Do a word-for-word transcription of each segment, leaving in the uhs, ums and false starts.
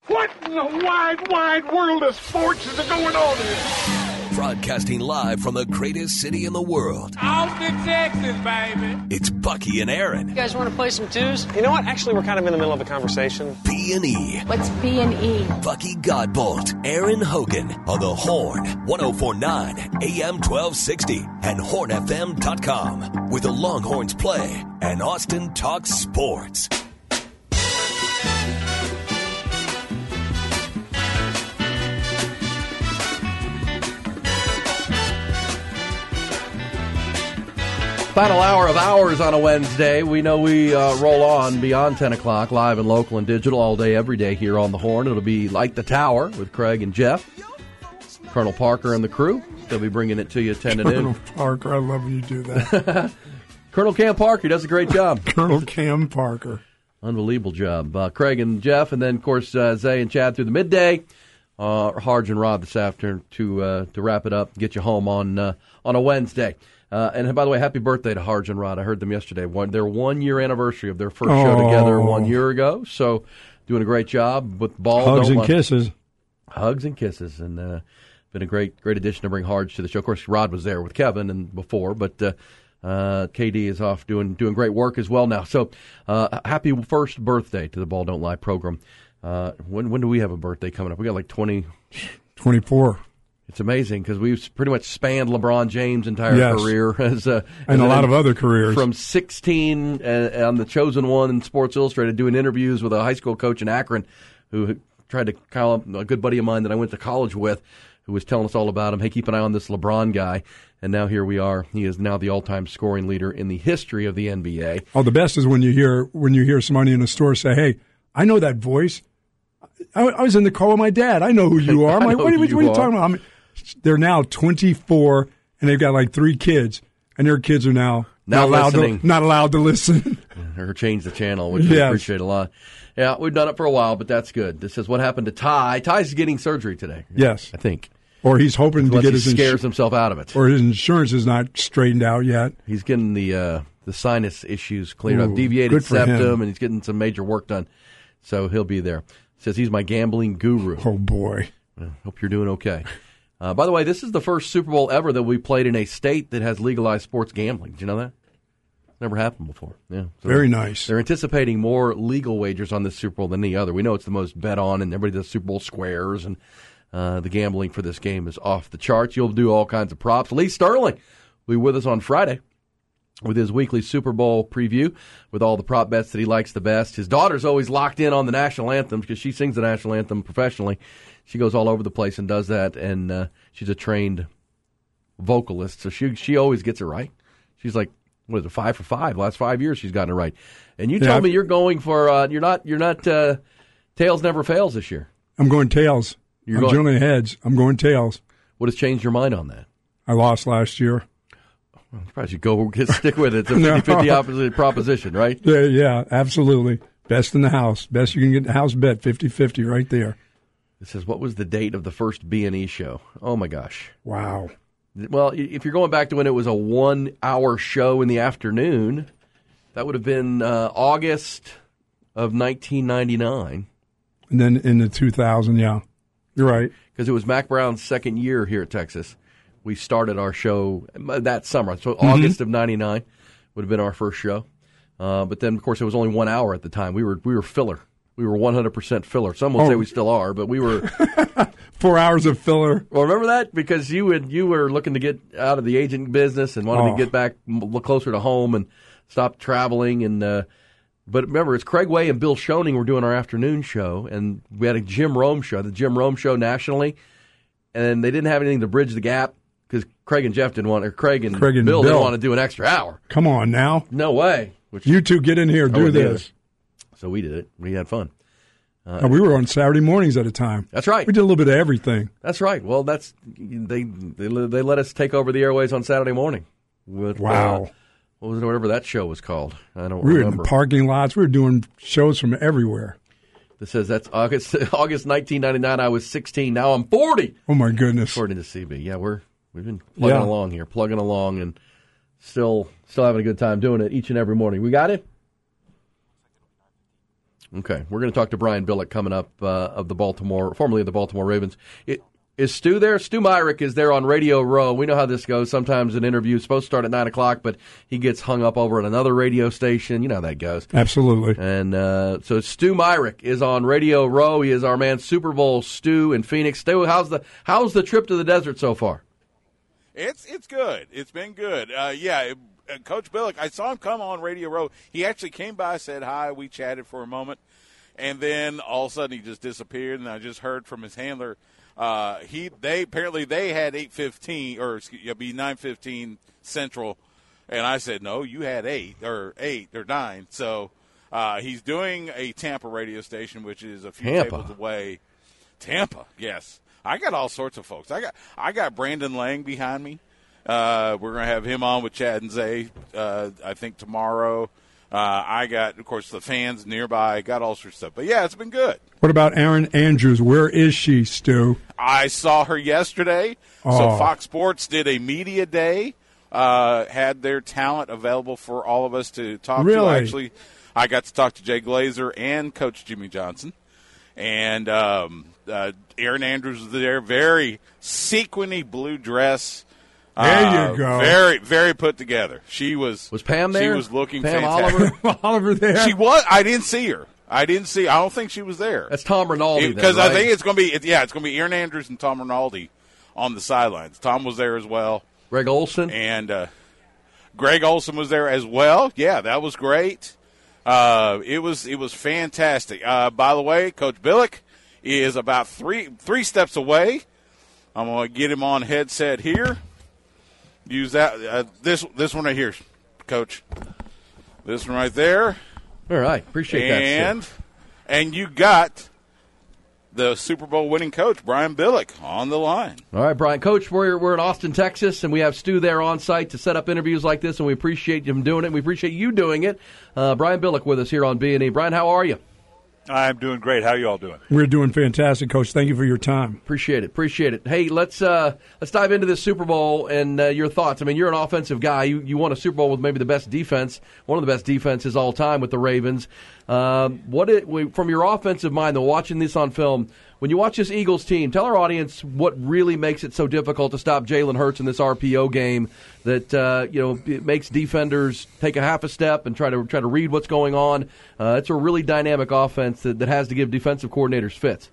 What in the wide, wide world of sports is going on here? Broadcasting live from the greatest city in the world. Austin, Texas, baby. It's Bucky and Aaron. You guys want to play some twos? You know what? Actually, we're kind of in the middle of a conversation. B and E. What's B and E? Bucky Godbolt, Aaron Hogan on the Horn, ten forty-nine A M twelve sixty and horn f m dot com, where the Longhorns play and Austin talks sports. Final hour of hours on a Wednesday. We know we uh, roll on beyond ten o'clock, live and local and digital all day, every day here on the Horn. It'll be like the Tower with Craig and Jeff. Colonel Parker and the crew. They'll be bringing it to you ten to noon. Colonel Parker, I love when you do that. Colonel Cam Parker does a great job. Colonel Cam Parker. Unbelievable job. Uh, Craig and Jeff, and then, of course, uh, Zay and Chad through the midday. Uh, Harge and Rod this afternoon to uh, to wrap it up, get you home on uh, on a Wednesday. Uh, and by the way, happy birthday to Harge and Rod. I heard them yesterday. One, their one-year anniversary of their first oh. show together one year ago. So doing a great job with ball. Hugs and line. kisses. Hugs and kisses. And uh, been a great great addition to bring Harge to the show. Of course, Rod was there with Kevin and before, but uh, uh, K D is off doing doing great work as well now. So uh, happy first birthday to the Ball Don't Lie program. Uh, when when do we have a birthday coming up? We got like twenty twenty-four. It's amazing because we've pretty much spanned LeBron James' entire yes. career as uh, and a lot of other careers. From sixteen, uh, I'm the chosen one in Sports Illustrated, doing interviews with a high school coach in Akron who tried to call up a good buddy of mine that I went to college with, who was telling us all about him. Hey, keep an eye on this LeBron guy. And now here we are. He is now the all-time scoring leader in the history of the N B A. Oh, the best is when you hear when you hear somebody in a store say, "Hey, I know that voice. I, I was in the car with my dad. I know who you are." I'm like, what, what, what are you talking about? I mean, they're now twenty-four, and they've got like three kids, and their kids are now, now not, allowed listening. to, not allowed to listen. Or change the channel, which yes. we appreciate a lot. Yeah, we've done it for a while, but that's good. This is what happened to Ty. Ty's getting surgery today. Yes. I think. Or he's hoping Unless to get he his scares insu- himself out of it. Or his insurance is not straightened out yet. He's getting the uh, the sinus issues cleared Ooh, up, deviated septum, him. and he's getting some major work done. So he'll be there. Says he's my gambling guru. Oh, boy. Uh, hope you're doing okay. Uh, by the way, this is the first Super Bowl ever that we played in a state that has legalized sports gambling. Did you know that? Never happened before. Yeah, so very nice. They're anticipating more legal wagers on this Super Bowl than any other. We know it's the most bet on, and everybody does Super Bowl squares, and uh, the gambling for this game is off the charts. You'll do all kinds of props. Lee Sterling will be with us on Friday with his weekly Super Bowl preview with all the prop bets that he likes the best. His daughter's always locked in on the national anthem because she sings the national anthem professionally. She goes all over the place and does that, and uh, she's a trained vocalist, so she she always gets it right. She's like, what is it, five for five? Last five years she's gotten it right. And you yeah, told I've, me you're going for uh, you're not you're not uh, tails never fails this year. I'm going tails. You're I'm going, generally heads. I'm going tails. What has changed your mind on that? I lost last year. I'm surprised you go get, stick with it. It's a fifty-fifty no. opposite proposition, right? Yeah, yeah, absolutely. Best in the house. Best you can get in the house bet, fifty-fifty right there. It says, what was the date of the first B and E show? Oh, my gosh. Wow. Well, if you're going back to when it was a one-hour show in the afternoon, that would have been uh, August of nineteen ninety-nine. And then in the two thousand, yeah. You're right. Because it was Mac Brown's second year here at Texas. We started our show that summer. So mm-hmm. August of ninety-nine would have been our first show. Uh, but then, of course, it was only one hour at the time. We were we were filler. We were one hundred percent filler. Some will oh. say we still are, but we were four hours of filler. Well, remember that because you would you were looking to get out of the agent business and wanted oh. to get back look closer to home and stop traveling. And uh, but remember, it's Craig Way and Bill Schoening were doing our afternoon show, and we had a Jim Rome show, the Jim Rome show nationally, and they didn't have anything to bridge the gap because Craig and Jeff didn't want, or Craig and, Craig and Bill, Bill didn't want to do an extra hour. Come on now, no way. Which, you two get in here, do this. So we did it. We had fun. Uh, now, we were on Saturday mornings at a time. That's right. We did a little bit of everything. That's right. Well, that's they they, they let us take over the airways on Saturday morning. With, wow. Uh, what was it, whatever that show was called? I don't we remember. We were in the parking lots. We were doing shows from everywhere. This says that's August August nineteen ninety-nine. I was sixteen. Now I'm forty. Oh my goodness! According to C B, yeah, we're we've been plugging yeah. along here, plugging along, and still still having a good time doing it each and every morning. We got it. Okay, we're going to talk to Brian Billick coming up uh, of the Baltimore, formerly of the Baltimore Ravens. It, is Stu there? Stu Myrick is there on Radio Row. We know how this goes. Sometimes an interview is supposed to start at nine o'clock, but he gets hung up over at another radio station. You know how that goes. Absolutely. And uh, so Stu Myrick is on Radio Row. He is our man, Super Bowl Stu in Phoenix. Stu, how's the how's the trip to the desert so far? It's it's good. It's been good. Uh, yeah, it, uh, Coach Billick, I saw him come on Radio Row. He actually came by, said hi. We chatted for a moment. And then all of a sudden he just disappeared, and I just heard from his handler. Uh, he they apparently they had eight fifteen or excuse, it'd be nine fifteen Central, and I said no, you had eight or eight or nine. So uh, he's doing a Tampa radio station, which is a few Tampa. tables away. Tampa, yes. I got all sorts of folks. I got I got Brandon Lang behind me. Uh, we're gonna have him on with Chad and Zay. Uh, I think tomorrow. Uh, I got, of course, the fans nearby. Got all sorts of stuff. But, yeah, it's been good. What about Erin Andrews? Where is she, Stu? I saw her yesterday. Oh. So Fox Sports did a media day, uh, had their talent available for all of us to talk Really? to. Actually, I got to talk to Jay Glazer and Coach Jimmy Johnson. And um, uh, Erin Andrews was there. Very sequiny blue dress. There Uh, you go. Very, very put together. She was. Was Pam there? She was looking Pam fantastic. Oliver? Oliver there? She was. I didn't see her. I didn't see. I don't think she was there. That's Tom Rinaldi. Because then, right? I think it's going to be. It, yeah, it's going to be Erin Andrews and Tom Rinaldi on the sidelines. Tom was there as well, Greg Olson. and uh, Greg Olson was there as well. Yeah, that was great. Uh, it was. It was fantastic. Uh, by the way, Coach Billick is about three three steps away. I'm going to get him on headset here. Use that. Uh, this this one right here, Coach. This one right there. All right, appreciate that. And Stu. and you got the Super Bowl winning coach, Brian Billick, on the line. All right, Brian. Coach, we're, we're in Austin, Texas, and we have Stu there on site to set up interviews like this, and we appreciate him doing it. We appreciate you doing it. Uh, Brian Billick with us here on B and E. Brian, how are you? I'm doing great. How are you all doing? We're doing fantastic, Coach. Thank you for your time. Appreciate it. Appreciate it. Hey, let's uh, let's dive into this Super Bowl and uh, your thoughts. I mean, you're an offensive guy. You you won a Super Bowl with maybe the best defense, one of the best defenses all time with the Ravens. Um, what it, we, from your offensive mind, though, watching this on film, when you watch this Eagles team, tell our audience what really makes it so difficult to stop Jalen Hurts in this R P O game that uh, you know it makes defenders take a half a step and try to try to read what's going on. Uh, it's a really dynamic offense that, that has to give defensive coordinators fits.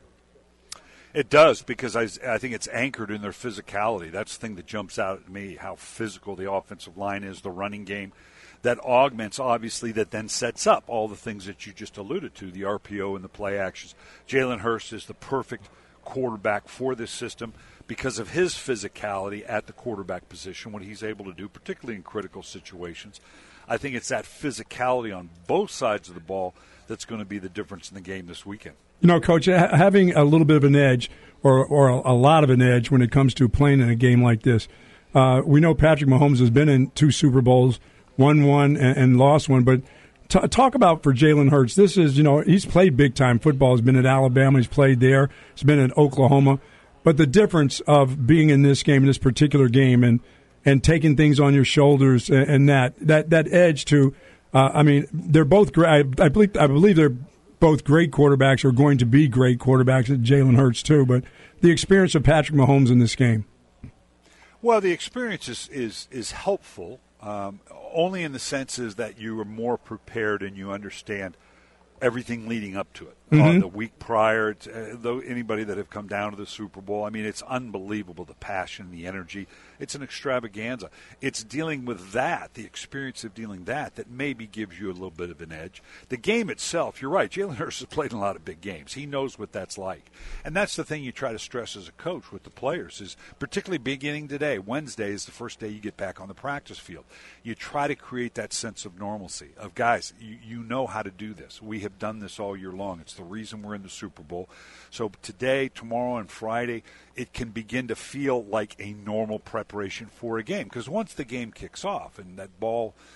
It does, because I, I think it's anchored in their physicality. That's the thing that jumps out at me, how physical the offensive line is, the running game. That augments, obviously, that then sets up all the things that you just alluded to, the R P O and the play actions. Jalen Hurts is the perfect quarterback for this system because of his physicality at the quarterback position, what he's able to do, particularly in critical situations. I think it's that physicality on both sides of the ball that's going to be the difference in the game this weekend. You know, Coach, ha- having a little bit of an edge or, or a, a lot of an edge when it comes to playing in a game like this, uh, we know Patrick Mahomes has been in two Super Bowls, won one and, and lost one, but t- talk about for Jalen Hurts, this is, you know, he's played big-time football. He's been at Alabama. He's played there. He's been at Oklahoma. But the difference of being in this game, in this particular game, and and taking things on your shoulders and, and that, that, that edge to, uh, I mean, they're both great. I, I, believe, I believe they're both great quarterbacks or going to be great quarterbacks, Jalen Hurts too, but the experience of Patrick Mahomes in this game. Well, the experience is, is, is helpful. Um, only in the sense is that you are more prepared and you understand everything leading up to it. Mm-hmm. Uh, the week prior, to, uh, though anybody that have come down to the Super Bowl, I mean, it's unbelievable, the passion, the energy. It's an extravaganza. It's dealing with that, the experience of dealing that, that maybe gives you a little bit of an edge. The game itself, you're right, Jalen Hurts has played in a lot of big games. He knows what that's like. And that's the thing you try to stress as a coach with the players is, particularly beginning today, Wednesday is the first day you get back on the practice field. You try to create that sense of normalcy, of guys, you, you know how to do this. We have done this all year long. It's the reason we're in the Super Bowl. So today, tomorrow, and Friday, it can begin to feel like a normal preparation for a game. Because once the game kicks off and that ball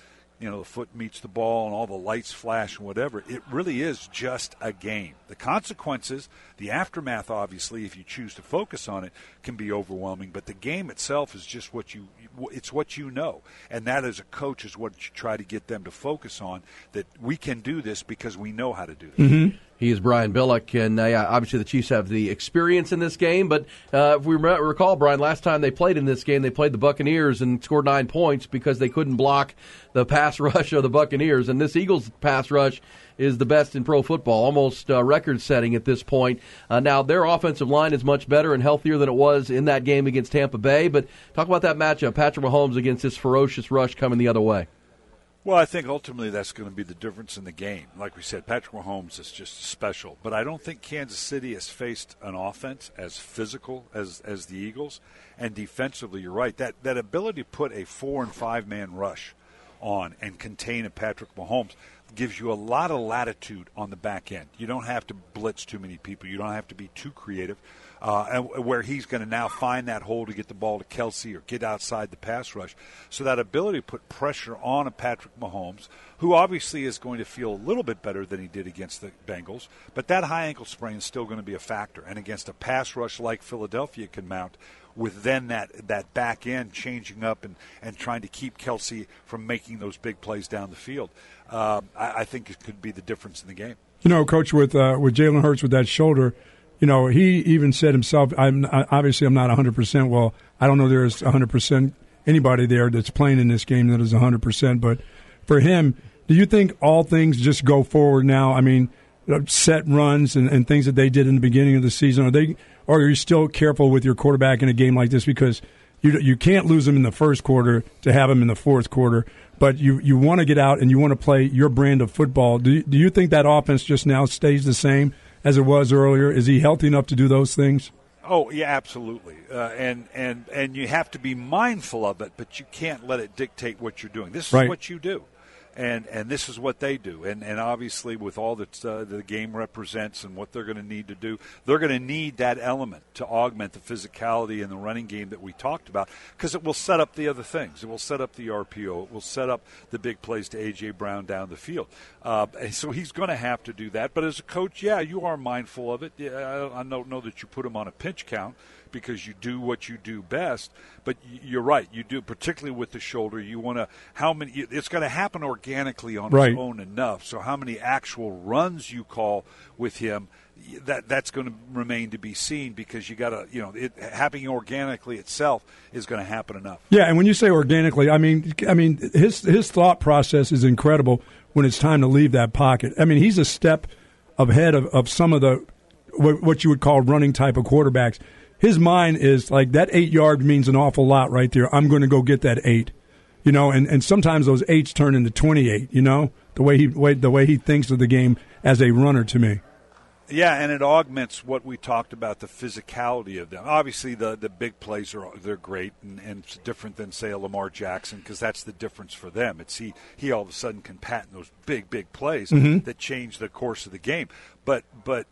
you know, the foot meets the ball and all the lights flash and whatever. It really is just a game. The consequences, the aftermath, obviously, if you choose to focus on it, can be overwhelming. But the game itself is just what you, it's what you know. And that as a coach is what you try to get them to focus on, that we can do this because we know how to do this. Mm-hmm. He is Brian Billick, and uh, yeah, obviously the Chiefs have the experience in this game. But uh, if we re- recall, Brian, last time they played in this game, they played the Buccaneers and scored nine points because they couldn't block the pass rush of the Buccaneers. And this Eagles pass rush is the best in pro football, almost uh, record-setting at this point. Uh, now, their offensive line is much better and healthier than it was in that game against Tampa Bay. But talk about that matchup, Patrick Mahomes against this ferocious rush coming the other way. Well, I think ultimately that's going to be the difference in the game. Like we said, Patrick Mahomes is just special. But I don't think Kansas City has faced an offense as physical as, as the Eagles. And defensively, you're right. That, that ability to put a four- and five-man rush on and contain a Patrick Mahomes gives you a lot of latitude on the back end. You don't have to blitz too many people. You don't have to be too creative. Uh, and where he's going to now find that hole to get the ball to Kelsey or get outside the pass rush. So that ability to put pressure on a Patrick Mahomes, who obviously is going to feel a little bit better than he did against the Bengals, but that high ankle sprain is still going to be a factor. And against a pass rush like Philadelphia can mount, with then that, that back end changing up and, and trying to keep Kelsey from making those big plays down the field, uh, I, I think it could be the difference in the game. You know, Coach, with uh, with Jalen Hurts with that shoulder, you know, he even said himself, I'm obviously I'm not one hundred percent. Well, I don't know there's one hundred percent anybody there that's playing in this game that is one hundred percent. But for him, do you think all things just go forward now? I mean, set runs and, and things that they did in the beginning of the season, are they, or are you still careful with your quarterback in a game like this? Because you you can't lose him in the first quarter to have him in the fourth quarter. But you, you want to get out and you want to play your brand of football. Do you, do you think that offense just now stays the same as it was earlier? Is he healthy enough to do those things? Oh, yeah, absolutely. Uh, and, and, and you have to be mindful of it, but you can't let it dictate what you're doing. This is right. what you do. And and this is what they do. And and obviously with all that uh, the game represents and what they're going to need to do, they're going to need that element to augment the physicality in the running game that we talked about, because it will set up the other things. It will set up the R P O. It will set up the big plays to A J. Brown down the field. Uh, and so he's going to have to do that. But as a coach, yeah, you are mindful of it. Yeah, I, I don't know that you put him on a pinch count, because you do what you do best. But you're right, you do, particularly with the shoulder. You want to, how many, it's going to happen organically on right. its own enough. So how many actual runs you call with him, that that's going to remain to be seen, because you got to, you know, it happening organically itself is going to happen enough. Yeah, and when you say organically, I mean, I mean his his thought process is incredible when it's time to leave that pocket. I mean, he's a step ahead of, of some of the what, what you would call running type of quarterbacks. His mind is like, that eight yard means an awful lot right there. I'm going to go get that eight, you know. And, and sometimes those eights turn into twenty-eight. You know, the way he way, the way he thinks of the game as a runner to me. Yeah, and it augments what we talked about, the physicality of them. Obviously, the, the big plays are they're great, and, and it's different than, say, a Lamar Jackson, because that's the difference for them. It's he he all of a sudden can patent those big big plays mm-hmm. that change the course of the game. But but.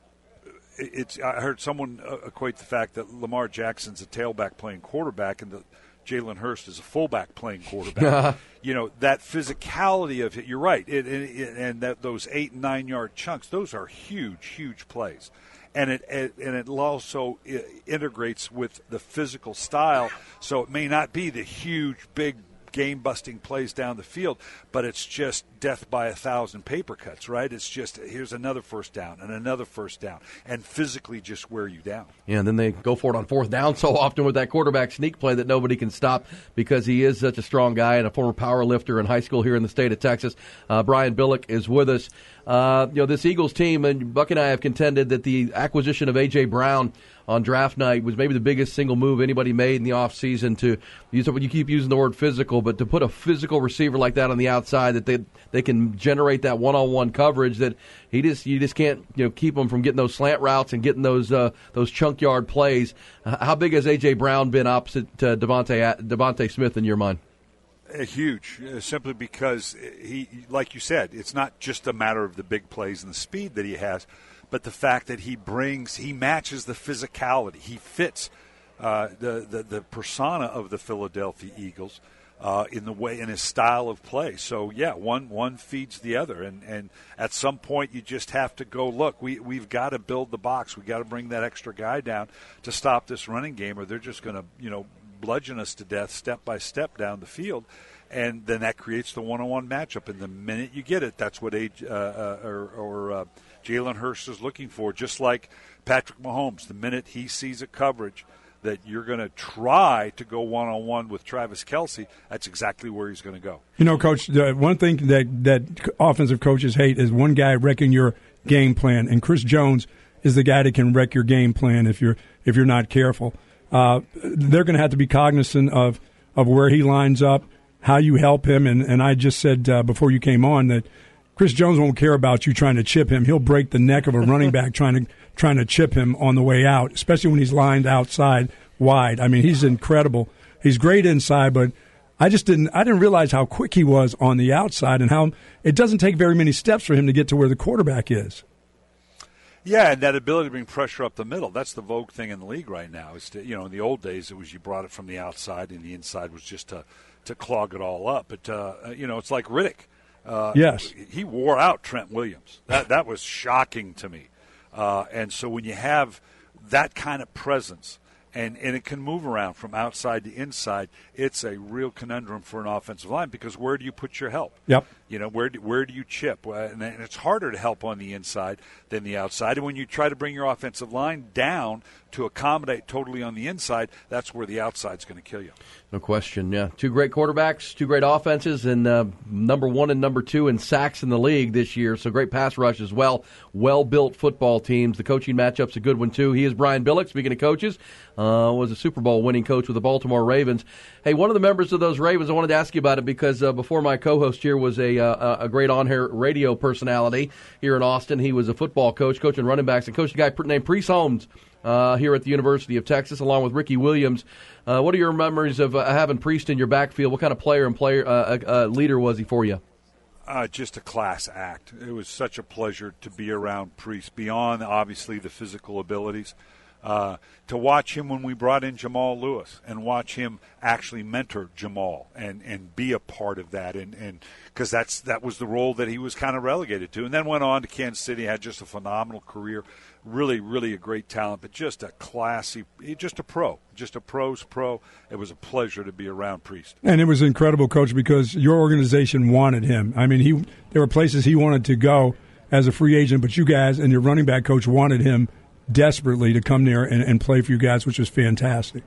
It's. I heard someone equate the fact that Lamar Jackson's a tailback playing quarterback and that Jalen Hurts is a fullback playing quarterback. You know, that physicality of it, you're right. It, it, and that those eight and nine yard chunks, those are huge, huge plays. And it, it and it also integrates with the physical style. So it may not be the huge, big, game-busting plays down the field, but it's just death by a thousand paper cuts, right? It's just, here's another first down and another first down, and physically just wear you down. Yeah, and then they go for it on fourth down so often with that quarterback sneak play that nobody can stop, because he is such a strong guy and a former power lifter in high school here in the state of Texas. Uh, Brian Billick is with us. Uh, you know, this Eagles team, and Buck and I have contended that the acquisition of A J. Brown on draft night was maybe the biggest single move anybody made in the offseason to use it. You keep using the word physical, but to put a physical receiver like that on the outside that they they can generate that one-on-one coverage that he just you just can't you know keep them from getting those slant routes and getting those uh, those chunk yard plays. Uh, how big has A J. Brown been opposite uh, Devontae Devontae Smith in your mind? Uh, huge, uh, simply because he, like you said, it's not just a matter of the big plays and the speed that he has, but the fact that he brings, he matches the physicality. He fits uh, the, the the persona of the Philadelphia Eagles. uh, in the way in his style of play. So yeah, one one feeds the other, and, and at some point you just have to go, look, we we've got to build the box. We got to bring that extra guy down to stop this running game, or they're just going to you know bludgeon us to death step by step down the field. And then that creates the one-on-one matchup. And the minute you get it, that's what age, uh, uh, or, or uh, Jalen Hurts is looking for. Just like Patrick Mahomes, the minute he sees a coverage that you're going to try to go one-on-one with Travis Kelce, that's exactly where he's going to go. You know, Coach, the one thing that, that offensive coaches hate is one guy wrecking your game plan. And Chris Jones is the guy that can wreck your game plan if you're if you're not careful. Uh, they're going to have to be cognizant of, of where he lines up, how you help him, and, and I just said uh, before you came on that Chris Jones won't care about you trying to chip him. He'll break the neck of a running back trying to trying to chip him on the way out, especially when he's lined outside wide. I mean, he's incredible. He's great inside, but I just didn't I didn't realize how quick he was on the outside and how it doesn't take very many steps for him to get to where the quarterback is. Yeah, and that ability to bring pressure up the middle, that's the vogue thing in the league right now. Is to, you know, in the old days, it was you brought it from the outside, and the inside was just to, to clog it all up. But, uh, you know, it's like Riddick. Uh, yes. He wore out Trent Williams. That, that was shocking to me. Uh, and so when you have that kind of presence, and, and it can move around from outside to inside, it's a real conundrum for an offensive line because where do you put your help? Yep. You know, where do, where do you chip? And it's harder to help on the inside than the outside. And when you try to bring your offensive line down to accommodate totally on the inside, that's where the outside's going to kill you. No question, yeah. Two great quarterbacks, two great offenses, and uh, number one and number two in sacks in the league this year, so great pass rush as well. Well-built football teams. The coaching matchup's a good one, too. He is Brian Billick, speaking of coaches, uh, was a Super Bowl winning coach with the Baltimore Ravens. Hey, one of the members of those Ravens, I wanted to ask you about it because uh, before my co-host here was a uh, a great on-air radio personality here in Austin. He was a football coach, coaching running backs, and coached a guy named Priest Holmes uh, here at the University of Texas, along with Ricky Williams. Uh, what are your memories of uh, having Priest in your backfield? What kind of player and player uh, uh, leader was he for you? Uh, just a class act. It was such a pleasure to be around Priest, beyond obviously the physical abilities. Uh, to watch him when we brought in Jamal Lewis and watch him actually mentor Jamal and, and be a part of that, and and because that's that was the role that he was kind of relegated to, and then went on to Kansas City, had just a phenomenal career, really really a great talent, but just a classy, just a pro, just a pro's pro. It was a pleasure to be around Priest, and it was incredible, Coach, because your organization wanted him. I mean, he there were places he wanted to go as a free agent, but you guys and your running back coach wanted him desperately to come there and, and play for you guys, which was fantastic.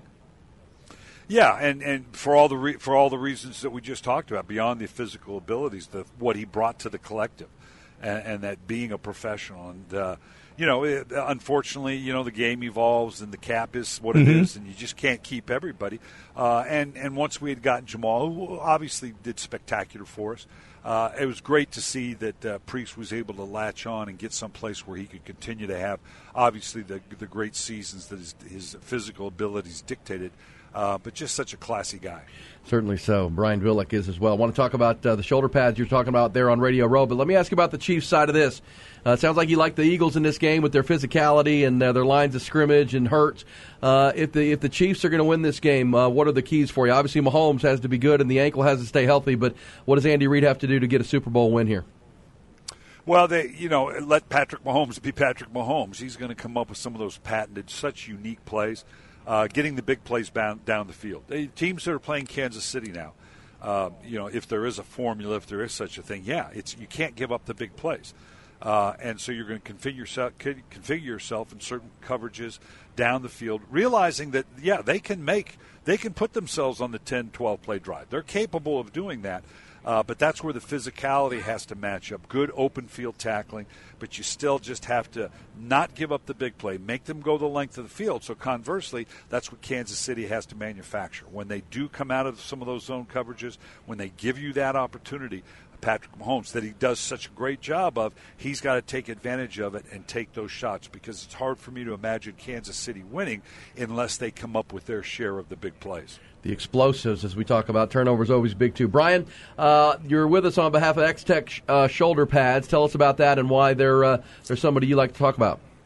Yeah, and, and for all the re- for all the reasons that we just talked about, beyond the physical abilities, the what he brought to the collective, and, and that being a professional, and uh, you know, it, unfortunately, you know, the game evolves and the cap is what it mm-hmm. is, and you just can't keep everybody. Uh, and and once we had gotten Jamal, who obviously did spectacular for us. Uh, it was great to see that uh, Priest was able to latch on and get someplace where he could continue to have, obviously, the the great seasons that his, his physical abilities dictated, uh, but just such a classy guy. Certainly so. Brian Billick is as well. I want to talk about uh, the shoulder pads you're talking about there on Radio Row, but let me ask you about the Chiefs side of this. Uh, it sounds like you like the Eagles in this game with their physicality and uh, their lines of scrimmage and Hurts. Uh, if the if the Chiefs are going to win this game, uh, what are the keys for you? Obviously, Mahomes has to be good and the ankle has to stay healthy, but what does Andy Reid have to do to get a Super Bowl win here? Well, they, you know, let Patrick Mahomes be Patrick Mahomes. He's going to come up with some of those patented, such unique plays, uh, getting the big plays down, down the field. The teams that are playing Kansas City now, uh, you know, if there is a formula, if there is such a thing, yeah, it's you can't give up the big plays. Uh, and so you're going to configure yourself, configure yourself in certain coverages down the field, realizing that, yeah, they can make, they can put themselves on the ten, twelve play drive. They're capable of doing that. Uh, but that's where the physicality has to match up. Good open field tackling, but you still just have to not give up the big play. Make them go the length of the field. So conversely, that's what Kansas City has to manufacture. When they do come out of some of those zone coverages, when they give you that opportunity, Patrick Mahomes, that he does such a great job of, he's got to take advantage of it and take those shots, because it's hard for me to imagine Kansas City winning unless they come up with their share of the big plays. The explosives, as we talk about, turnovers always big too. Brian, uh, you're with us on behalf of X-Tech uh, shoulder pads. Tell us about that and why they're uh, they're somebody you like to talk about.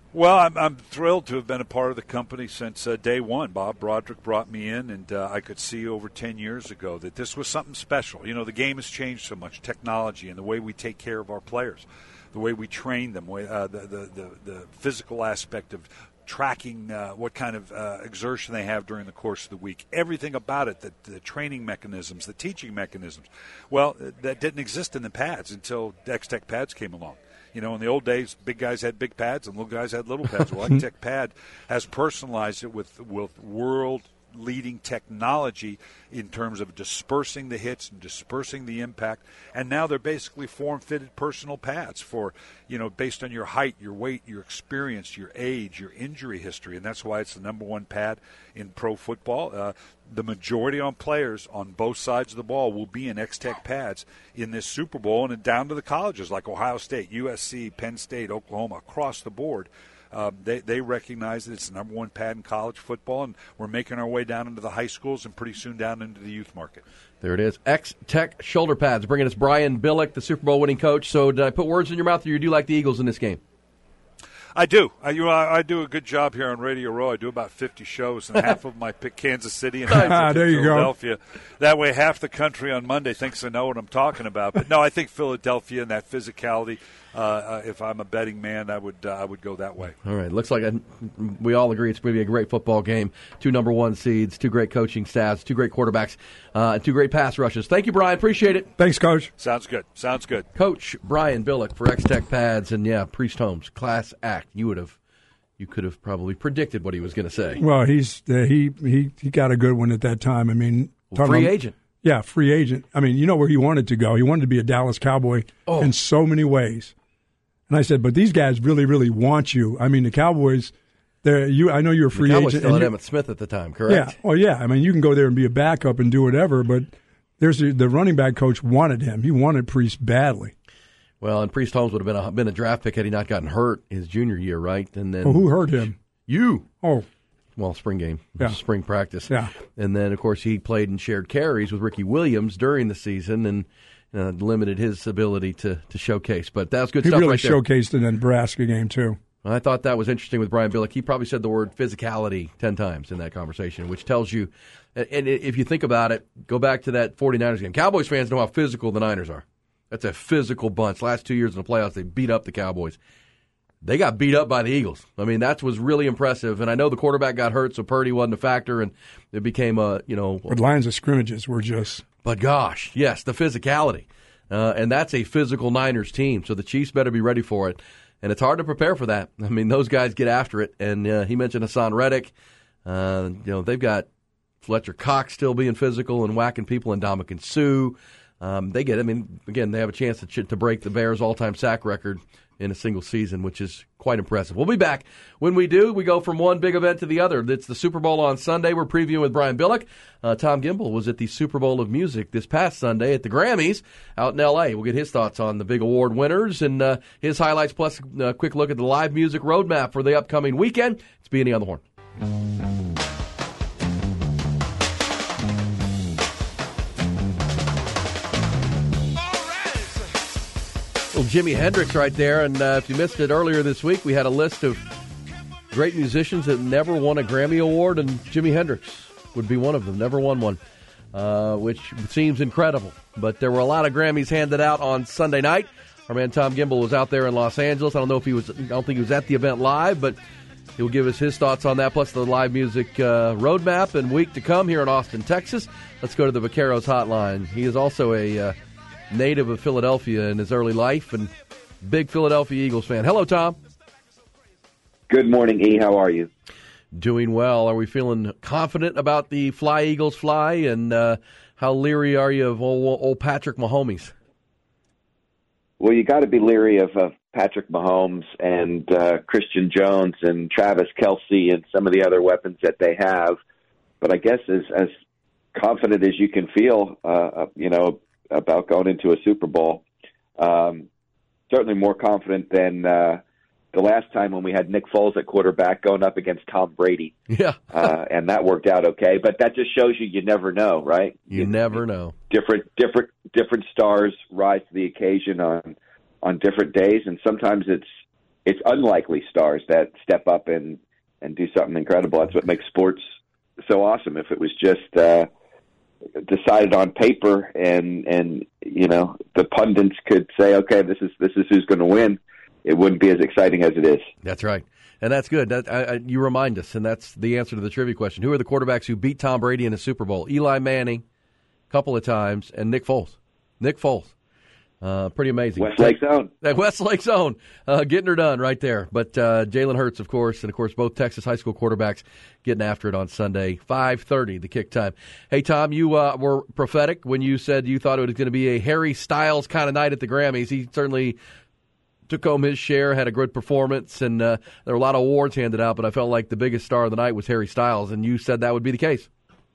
Well, I'm, I'm thrilled to have been a part of the company since uh, day one. Bob Broderick brought me in, and uh, I could see over ten years ago that this was something special. You know, the game has changed so much, technology and the way we take care of our players, the way we train them, uh, the, the, the, the physical aspect of tracking uh, what kind of uh, exertion they have during the course of the week. Everything about it, the, the training mechanisms, the teaching mechanisms. Well, that didn't exist in the pads until X-Tech pads came along. You know, in the old days, big guys had big pads and little guys had little pads. Well, X-Tech Pad has personalized it with, with world-leading technology in terms of dispersing the hits and dispersing the impact. And now they're basically form-fitted personal pads for, you know, based on your height, your weight, your experience, your age, your injury history. And that's why it's the number one pad in pro football. Uh, the majority on players on both sides of the ball will be in X-Tech pads in this Super Bowl, and down to the colleges like Ohio State, U S C, Penn State, Oklahoma, across the board. Uh, they, they recognize that it's the number one pad in college football, and we're making our way down into the high schools and pretty soon down into the youth market. There it is. X-Tech shoulder pads, bringing us Brian Billick, the Super Bowl winning coach. So did I put words in your mouth, or you do like the Eagles in this game? I do. I, you know, I, I do a good job here on Radio Row. I do about fifty shows, and half of them I pick Kansas City and half there you Philadelphia. Go. That way, half the country on Monday thinks I know what I'm talking about. But no, I think Philadelphia and that physicality. Uh, uh, if I'm a betting man, I would uh, I would go that way. All right. Looks like a, we all agree it's going to be a great football game. Two number one seeds, two great coaching staffs, two great quarterbacks, uh, and two great pass rushes. Thank you, Brian. Appreciate it. Thanks, Coach. Sounds good. Sounds good. Coach Brian Billick for X-Tech Pads, and yeah, Priest Holmes, class act. You would have. You could have probably predicted what he was going to say. Well, he's uh, he he he got a good one at that time. I mean, well, free about, agent. Yeah, free agent. I mean, you know where he wanted to go. He wanted to be a Dallas Cowboy oh. in so many ways. And I said, but these guys really, really want you. I mean, the Cowboys. They're you. I know you're a free the Cowboys agent. Still had Emmitt Smith at the time, correct? Yeah. Well, yeah. I mean, you can go there and be a backup and do whatever. But there's a, the running back coach wanted him. He wanted Priest badly. Well, and Priest Holmes would have been a, been a draft pick had he not gotten hurt his junior year, right? And then well, who hurt him? You. Oh. Well, spring game. Yeah. Spring practice. Yeah. And then, of course, he played and shared carries with Ricky Williams during the season and uh, limited his ability to, to showcase. But that was good he stuff really right there. showcased in the Nebraska game, too. I thought that was interesting with Brian Billick. He probably said the word physicality ten times in that conversation, which tells you, and if you think about it, go back to that 49ers game. Cowboys fans know how physical the Niners are. That's a physical bunch. Last two years in the playoffs, they beat up the Cowboys. They got beat up by the Eagles. I mean, that was really impressive. And I know the quarterback got hurt, so Purdy wasn't a factor, and it became a, you know. But lines of scrimmages were just. But gosh, yes, the physicality. Uh, and that's a physical Niners team, so the Chiefs better be ready for it. And it's hard to prepare for that. I mean, those guys get after it. And uh, he mentioned Hassan Reddick. Uh, you know, they've got Fletcher Cox still being physical and whacking people, and Ndamukong Suh. Um, they get, I mean, again, they have a chance to, to break the Bears' all-time sack record in a single season, which is quite impressive. We'll be back. When we do, we go from one big event to the other. It's the Super Bowl on Sunday. We're previewing with Brian Billick. Uh, Tom Gimbel was at the Super Bowl of Music this past Sunday at the Grammys out in L A. We'll get his thoughts on the big award winners and uh, his highlights, plus a quick look at the live music roadmap for the upcoming weekend. It's B and E on the Horn. Jimi Hendrix right there, and uh, if you missed it earlier this week, we had a list of great musicians that never won a Grammy Award, and Jimi Hendrix would be one of them, never won one, uh, which seems incredible. But there were a lot of Grammys handed out on Sunday night. Our man Tom Gimbel was out there in Los Angeles. I don't know if he was, I don't think he was at the event live, but he'll give us his thoughts on that, plus the live music uh, roadmap and week to come here in Austin, Texas. Let's go to the Vaqueros hotline. He is also a uh, native of Philadelphia in his early life and big Philadelphia Eagles fan. Hello, Tom. Good morning, E. How are you? Doing well. Are we feeling confident about the Fly Eagles Fly, and uh, how leery are you of old, old Patrick Mahomes? Well, you got to be leery of uh, Patrick Mahomes and uh, Christian Jones and Travis Kelce and some of the other weapons that they have. But I guess as, as confident as you can feel, uh, you know, about going into a Super Bowl. Um, certainly more confident than uh, the last time when we had Nick Foles at quarterback going up against Tom Brady. Yeah. uh, and that worked out okay. But that just shows you you never know, right? You, you never know. Different different different stars rise to the occasion on on different days, and sometimes it's it's unlikely stars that step up and, and do something incredible. That's what makes sports so awesome. If it was just uh, decided on paper and, and, you know, the pundits could say, okay, this is, this is who's going to win, it wouldn't be as exciting as it is. That's right. And that's good. That, I, I, you remind us, and that's the answer to the trivia question. Who are the quarterbacks who beat Tom Brady in a Super Bowl? Eli Manning, a couple of times, and Nick Foles. Nick Foles. Uh, pretty amazing. Westlake's own. Westlake's own. Uh, getting her done right there. But uh, Jalen Hurts, of course, and, of course, both Texas high school quarterbacks getting after it on Sunday, five thirty, the kick time. Hey, Tom, you uh, were prophetic when you said you thought it was going to be a Harry Styles kind of night at the Grammys. He certainly took home his share, had a good performance, and uh, there were a lot of awards handed out, but I felt like the biggest star of the night was Harry Styles, and you said that would be the case.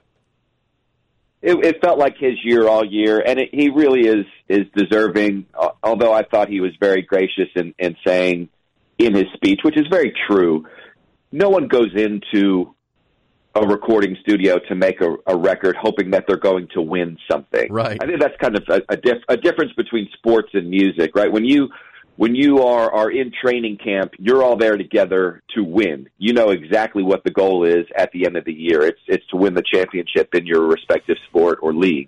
It, it felt like his year all year, and it, he really is is deserving, although I thought he was very gracious in, in saying in his speech, which is very true, no one goes into a recording studio to make a, a record hoping that they're going to win something. Right. I think that's kind of a, a, diff, a difference between sports and music, right? When you when you are, are in training camp, you're all there together to win. You know exactly what the goal is at the end of the year. It's it's to win the championship in your respective sport or league.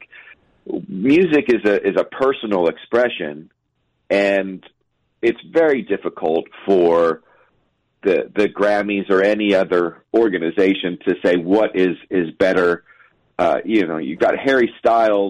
Music is a is a personal expression, and it's very difficult for the the Grammys or any other organization to say what is is better. Uh, you know, you've got Harry Styles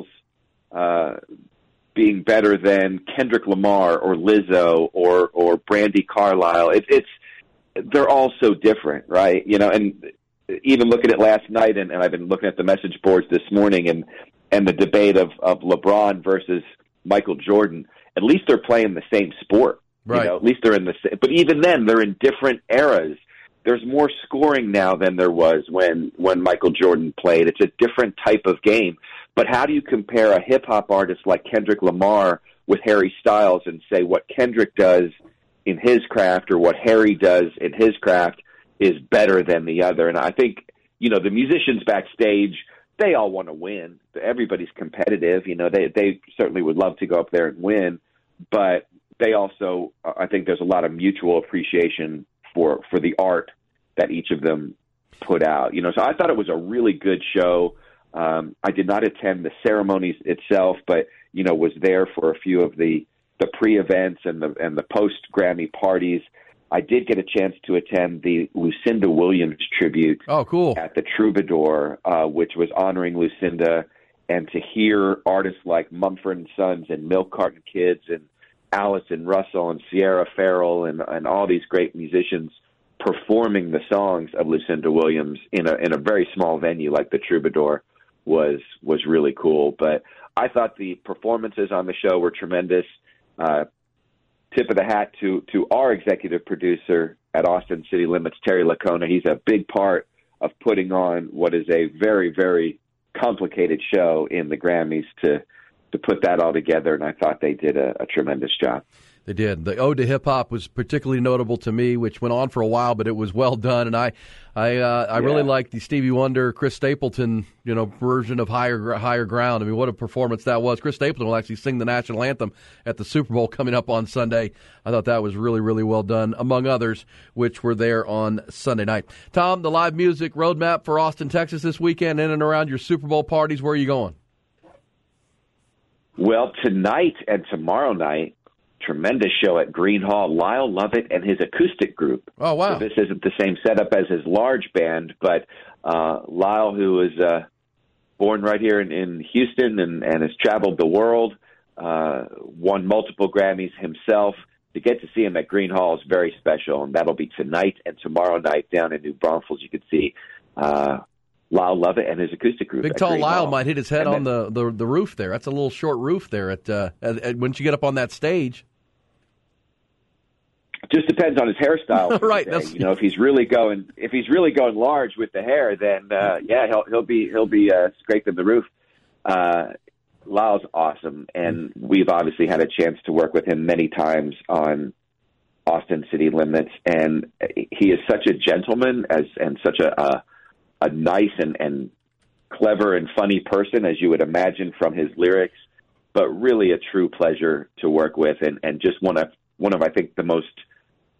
uh, being better than Kendrick Lamar or Lizzo or or Brandi Carlile. It, it's they're all so different, right? You know, and even looking at last night, and, and I've been looking at the message boards this morning, and and the debate of of LeBron versus Michael Jordan. At least they're playing the same sport. Right. You know, at least they're in the same, but even then they're in different eras. There's more scoring now than there was when, when Michael Jordan played. It's a different type of game. But how do you compare a hip-hop artist like Kendrick Lamar with Harry Styles and say what Kendrick does in his craft or what Harry does in his craft is better than the other? And I think, you know, the musicians backstage, they all want to win. Everybody's competitive. You know, they, they certainly would love to go up there and win. But they also, I think there's a lot of mutual appreciation for, for the art that each of them put out. You know, so I thought it was a really good show. Um, I did not attend the ceremonies itself, but, you know, was there for a few of the, the pre-events and the, and the post-Grammy parties. I did get a chance to attend the Lucinda Williams tribute. Oh, cool. At the Troubadour, uh, which was honoring Lucinda, and to hear artists like Mumford and Sons and Milk Carton Kids and Allison Russell and Sierra Farrell and, and all these great musicians performing the songs of Lucinda Williams in a in a very small venue like the Troubadour was was really cool. But I thought the performances on the show were tremendous. Uh, tip of the hat to to our executive producer at Austin City Limits, Terry Lacona. He's a big part of putting on what is a very, very complicated show in the Grammys to to put that all together, and I thought they did a, a tremendous job. They did. The Ode to Hip Hop was particularly notable to me, which went on for a while, but it was well done. And I, I, uh, I yeah. really liked the Stevie Wonder, Chris Stapleton, you know, version of Higher Higher Ground. I mean, what a performance that was! Chris Stapleton will actually sing the national anthem at the Super Bowl coming up on Sunday. I thought that was really, really well done, among others, which were there on Sunday night. Tom, the live music roadmap for Austin, Texas this weekend, in and around your Super Bowl parties. Where are you going? Well, tonight and tomorrow night, tremendous show at Green Hall. Lyle Lovett and his acoustic group. Oh, wow. So this isn't the same setup as his large band, but uh, Lyle, who was uh, born right here in, in Houston and, and has traveled the world, uh, won multiple Grammys himself. To get to see him at Green Hall is very special, and that'll be tonight and tomorrow night down in New Braunfels. You can see uh Lyle Lovett and his acoustic group. Big tall Green Lyle Hall. might hit his head and on then, the, the, the roof there. That's a little short roof there. At, uh, at, at once you get up on that stage. Just depends on his hairstyle. Right. That's, you know, if he's really going, if he's really going large with the hair, then uh, yeah, he'll he'll be he'll be uh, scraping the roof. Uh, Lyle's awesome, and we've obviously had a chance to work with him many times on Austin City Limits, and he is such a gentleman as and such a. a a nice and, and clever and funny person, as you would imagine from his lyrics, but really a true pleasure to work with, and, and just one of, one of, I think, the most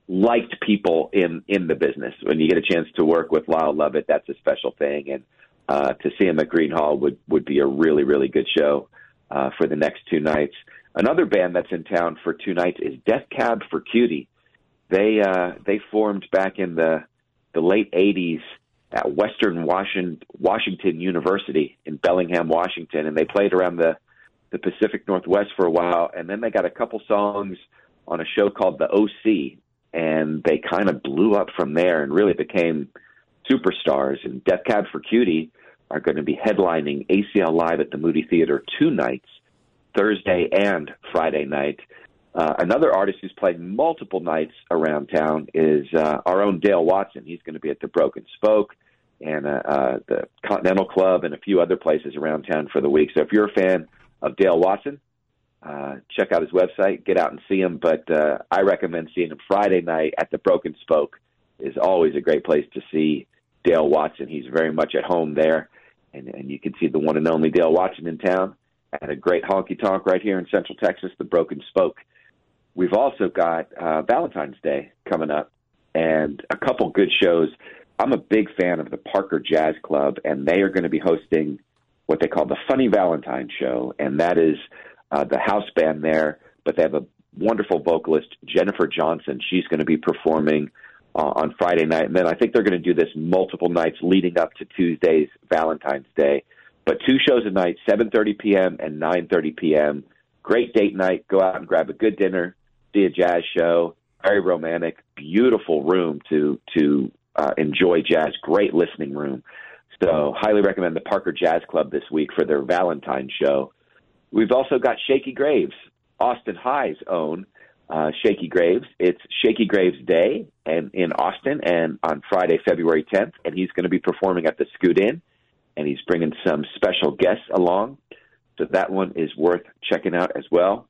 liked people in, in the business. When you get a chance to work with Lyle Lovett, that's a special thing. And uh, to see him at Green Hall would, would be a really, really good show uh, for the next two nights. Another band that's in town for two nights is Death Cab for Cutie. They uh, they formed back in the the late eighties at Western Washington, Washington University in Bellingham, Washington, and they played around the, the Pacific Northwest for a while, and then they got a couple songs on a show called The O C, and they kind of blew up from there and really became superstars. And Death Cab for Cutie are going to be headlining A C L Live at the Moody Theater two nights, Thursday and Friday night. Uh, another artist who's played multiple nights around town is uh, our own Dale Watson. He's going to be at the Broken Spoke and uh, uh, the Continental Club and a few other places around town for the week. So if you're a fan of Dale Watson, uh, check out his website, get out and see him. But uh, I recommend seeing him Friday night at the Broken Spoke. Is always a great place to see Dale Watson. He's very much at home there, and, and you can see the one and only Dale Watson in town at a great honky-tonk right here in Central Texas, the Broken Spoke. We've also got uh, Valentine's Day coming up and a couple good shows. I'm a big fan of the Parker Jazz Club, and they are going to be hosting what they call the Funny Valentine Show, and that is uh, the house band there, but they have a wonderful vocalist, Jennifer Johnson. She's going to be performing uh, on Friday night, and then I think they're going to do this multiple nights leading up to Tuesday's Valentine's Day. But two shows a night, seven thirty p.m. and nine thirty p.m. Great date night. Go out and grab a good dinner, see a jazz show, very romantic, beautiful room to to uh, enjoy jazz, great listening room. So highly recommend the Parker Jazz Club this week for their Valentine show. We've also got Shaky Graves, Austin High's own uh, Shaky Graves. It's Shaky Graves Day and in Austin and on Friday, February tenth, and he's going to be performing at the Scoot Inn, and he's bringing some special guests along. So that one is worth checking out as well.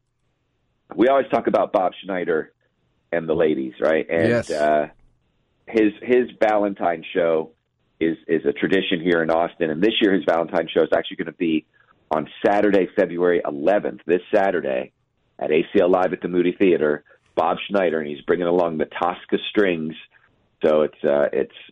We always talk about Bob Schneider and the ladies, right? And yes. uh, his his Valentine show is is a tradition here in Austin. And this year his Valentine show is actually going to be on Saturday, February eleventh, this Saturday at A C L Live at the Moody Theater. Bob Schneider, and he's bringing along the Tosca strings. So it's uh,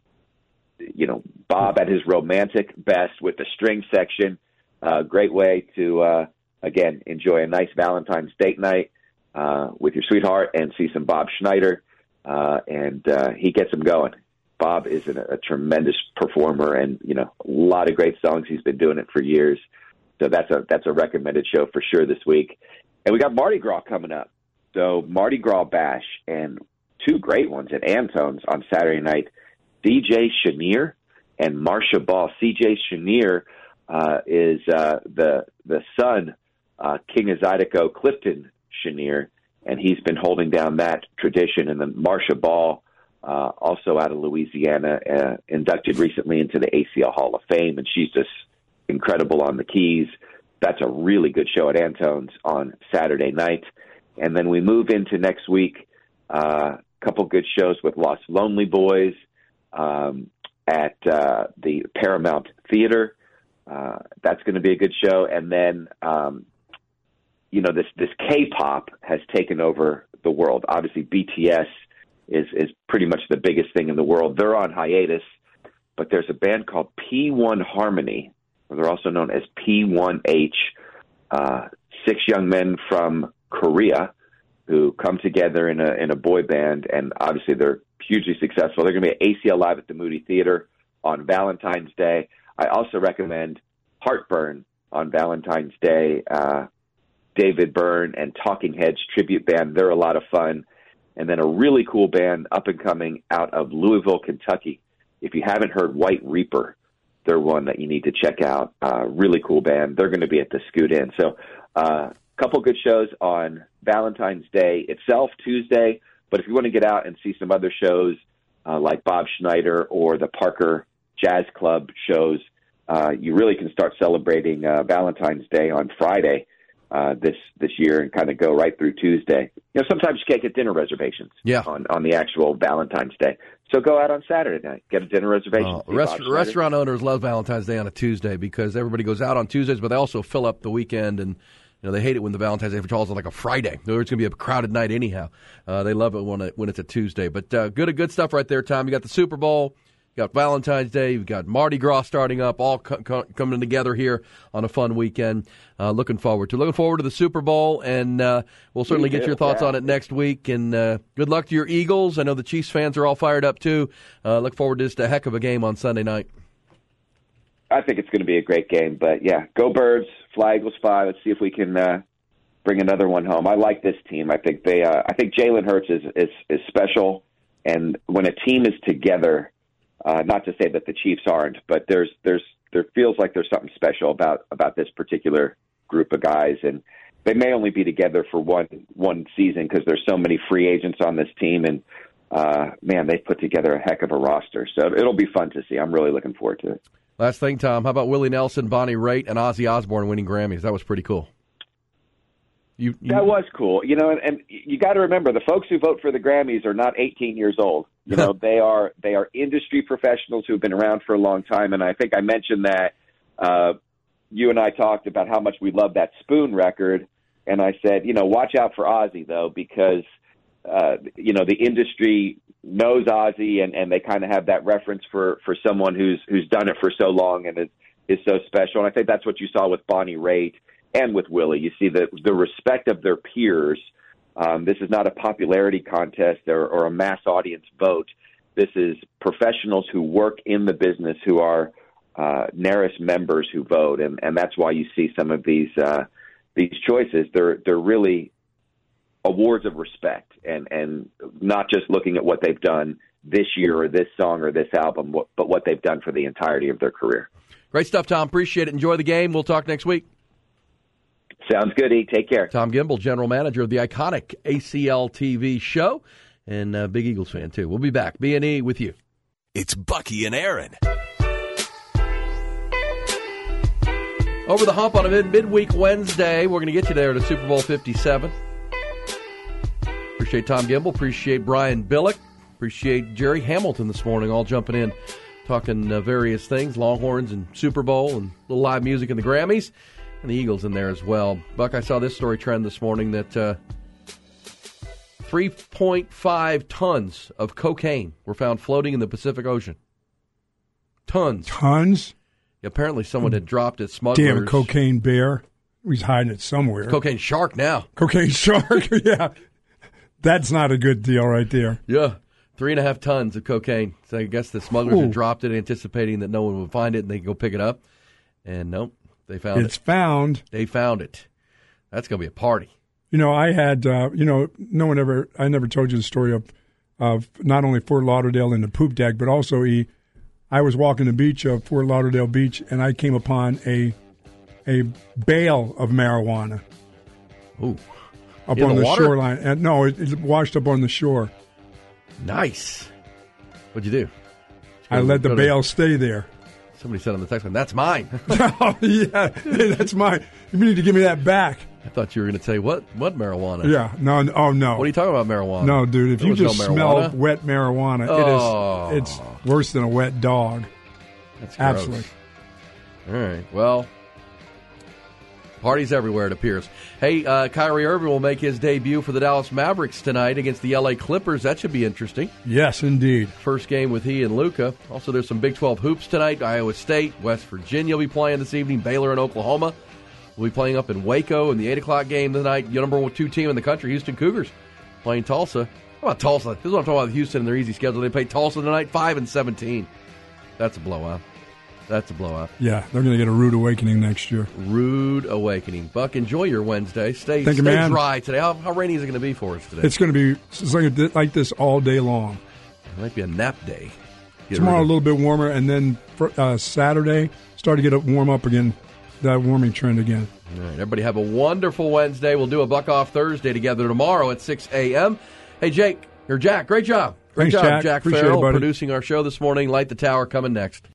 it's you know Bob at his romantic best with the string section. Uh, great way to uh, again enjoy a nice Valentine's date night uh, with your sweetheart and see some Bob Schneider, uh, and uh, he gets them going. Bob is an, a tremendous performer, and you know a lot of great songs. He's been doing it for years, so that's a that's a recommended show for sure this week. And we got Mardi Gras coming up, so Mardi Gras Bash and two great ones at Antone's on Saturday night. C J Chenier and Marcia Ball. C J Chenier uh, is uh, the the son, uh, King of Zydeco, Clifton Chenier, and he's been holding down that tradition. And then Marcia Ball, uh, also out of Louisiana, uh, inducted recently into the A C L Hall of Fame, and she's just incredible on the keys. That's a really good show at Antone's on Saturday night. And then we move into next week, a uh, couple good shows with Los Lonely Boys um, at uh, the Paramount Theater. Uh, that's going to be a good show. And then, um, you know, this, this K-pop has taken over the world. Obviously, B T S is, is pretty much the biggest thing in the world. They're on hiatus, but there's a band called P one Harmony. They're also known as P one H, uh, six young men from Korea who come together in a in a boy band, and obviously they're hugely successful. They're going to be at A C L Live at the Moody Theater on Valentine's Day. I also recommend Heartburn on Valentine's Day. Uh, David Byrne and Talking Heads tribute band. They're a lot of fun. And then a really cool band up and coming out of Louisville, Kentucky. If you haven't heard White Reaper, they're one that you need to check out. Uh, really cool band. They're going to be at the Scoot Inn. So a uh, couple good shows on Valentine's Day itself, Tuesday. But if you want to get out and see some other shows uh, like Bob Schneider or the Parker Jazz Club shows, uh, you really can start celebrating uh, Valentine's Day on Friday uh, this this year and kind of go right through Tuesday. You know, sometimes you can't get dinner reservations yeah. on, on the actual Valentine's Day. So go out on Saturday night, get a dinner reservation. Uh, rest, restaurant owners love Valentine's Day on a Tuesday because everybody goes out on Tuesdays, but they also fill up the weekend and You know, they hate it when the Valentine's Day falls on like a Friday. It's going to be a crowded night anyhow. Uh, they love it when, it when it's a Tuesday. But uh, good, good stuff right there, Tom. You got the Super Bowl. You got Valentine's Day. You've got Mardi Gras starting up, all co- co- coming together here on a fun weekend. Uh, looking forward to Looking forward to the Super Bowl, and uh, we'll certainly get your thoughts on it next week. And uh, good luck to your Eagles. I know the Chiefs fans are all fired up, too. Uh, look forward to just a heck of a game on Sunday night. I think it's going to be a great game. But, yeah, go Birds, fly Eagles fly. Let's see if we can uh, bring another one home. I like this team. I think they. Uh, I think Jalen Hurts is, is, is special. And when a team is together, Uh, not to say that the Chiefs aren't, but there's there's there feels like there's something special about about this particular group of guys, and they may only be together for one one season because there's so many free agents on this team, and uh, man, they've put together a heck of a roster. So it'll be fun to see. I'm really looking forward to it. Last thing, Tom, how about Willie Nelson, Bonnie Raitt, and Ozzy Osbourne winning Grammys? That was pretty cool. You, you... That was cool, you know, and, and you got to remember the folks who vote for the Grammys are not eighteen years old. You know, they are they are industry professionals who've been around for a long time, and I think I mentioned that uh, you and I talked about how much we love that Spoon record, and I said, you know, watch out for Ozzy though, because uh, you know the industry knows Ozzy, and, and they kind of have that reference for, for someone who's who's done it for so long and is is so special. And I think that's what you saw with Bonnie Raitt and with Willie. You see the the respect of their peers. Um, this is not a popularity contest or, or a mass audience vote. This is professionals who work in the business who are uh, N A R I S members who vote, and, and that's why you see some of these uh, these choices. They're they're really awards of respect, and, and not just looking at what they've done this year or this song or this album, but what they've done for the entirety of their career. Great stuff, Tom. Appreciate it. Enjoy the game. We'll talk next week. Sounds good, E. Take care. Tom Gimbel, general manager of the iconic A C L T V show, and a big Eagles fan, too. We'll be back. B and E with you. It's Bucky and Aaron. Over the hump on a mid- midweek Wednesday. We're going to get you there to Super Bowl fifty-seven. Appreciate Tom Gimbel. Appreciate Brian Billick. Appreciate Jerry Hamilton this morning, all jumping in, talking uh, various things, Longhorns and Super Bowl and a little live music and the Grammys. And the Eagles in there as well. Buck, I saw this story trend this morning that uh, three point five tons of cocaine were found floating in the Pacific Ocean. Tons. Tons? Apparently someone had dropped it. Smugglers. Damn cocaine bear. He's hiding it somewhere. Cocaine shark now. Cocaine shark, yeah. That's not a good deal right there. Yeah. Three and a half tons of cocaine. So I guess the smugglers Ooh. had dropped it, anticipating that no one would find it and they could go pick it up. And nope. They found it. It's found. They found it. That's going to be a party. You know, I had, uh, you know, no one ever, I never told you the story of, of not only Fort Lauderdale and the poop deck, but also he, I was walking the beach of Fort Lauderdale Beach, and I came upon a a bale of marijuana. Ooh. Up In on the the, water? shoreline. And no, it, it washed up on the shore. Nice. What'd you do? I let the go to- bale stay there. Somebody said on the text line, that's mine. Oh, yeah, hey, that's mine. You need to give me that back. I thought you were going to say, what What marijuana? Yeah, no, no, oh, no. What are you talking about, marijuana? No, dude, if There you was no just smell marijuana. wet marijuana, Oh. it is, it's worse than a wet dog. That's gross. Absolutely. All right, well, parties everywhere, it appears. Hey, uh, Kyrie Irving will make his debut for the Dallas Mavericks tonight against the L A Clippers. That should be interesting. Yes, indeed. First game with he and Luka. Also, there's some Big twelve hoops tonight. Iowa State, West Virginia will be playing this evening. Baylor and Oklahoma will be playing up in Waco in the eight o'clock game tonight. Your number two team in the country, Houston Cougars, playing Tulsa. How about Tulsa? This is what I'm talking about with Houston and their easy schedule. They play Tulsa tonight, five and seventeen. That's a blowout. That's a blowout. Yeah, they're going to get a rude awakening next year. Rude awakening. Buck, enjoy your Wednesday. Stay, Thank you, stay man. dry today. How, how rainy is it going to be for us today? It's going to be it's like, like this all day long. It might be a nap day. Get Tomorrow a rid of- little bit warmer, and then for, uh, Saturday start to get up warm up again. That warming trend again. All right, everybody have a wonderful Wednesday. We'll do a Buck Off Thursday together tomorrow at six a.m. Hey, Jake, or Jack, great job. Great Thanks, job, Jack. Jack Appreciate Farrell, it, buddy. producing our show this morning. Light the Tower coming next.